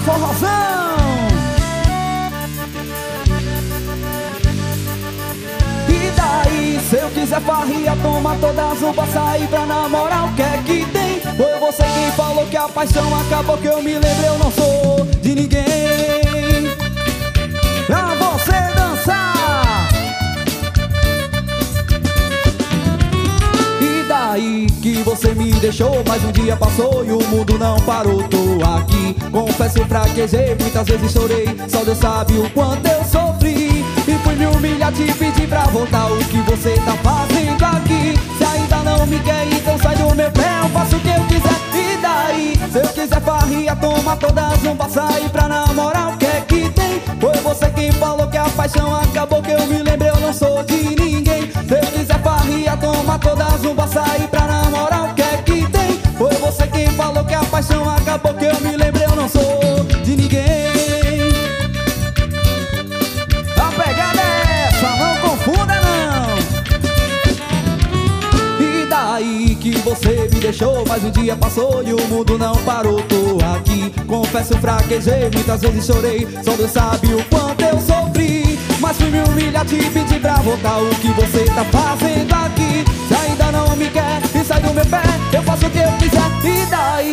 forrozão. E daí, se eu quiser farria, toma todas as sair pra namorar, o que é que tem? Foi você quem falou que a paixão acabou, que eu me lembro, eu não sou de ninguém pra você dançar. E daí que você me deixou, mas um dia passou e o mundo não parou. Tô aqui, confesso, fraquejei, muitas vezes chorei, só Deus sabe o quanto eu sofri. E fui me humilhar, te pedir pra voltar, o que você tá fazendo aqui? Se ainda não me quer, então sai do meu pé, eu faço o que eu quiser. E daí, se eu quiser farria, toma todas, não passa aí pra namorar, o que é que tem? Foi você quem falou que a paixão acabou, que eu me lembro, eu não sou de ninguém. Se eu quiser farria, toma todas, não passa aí pra namorar, o que é que tem? Foi você quem falou que a paixão acabou, que eu me lembro, eu não sou de ninguém. A pegada é essa, não confunda não. E daí que você me deixou, mas um dia passou e o mundo não parou. Tô aqui, confesso, fraquejei, muitas vezes chorei, só Deus sabe o quanto eu sofri. Mas fui me humilhar, te pedir pra voltar, o que você tá fazendo aqui? Se ainda não me quer e sai do meu pé, eu faço o que eu quiser. E daí,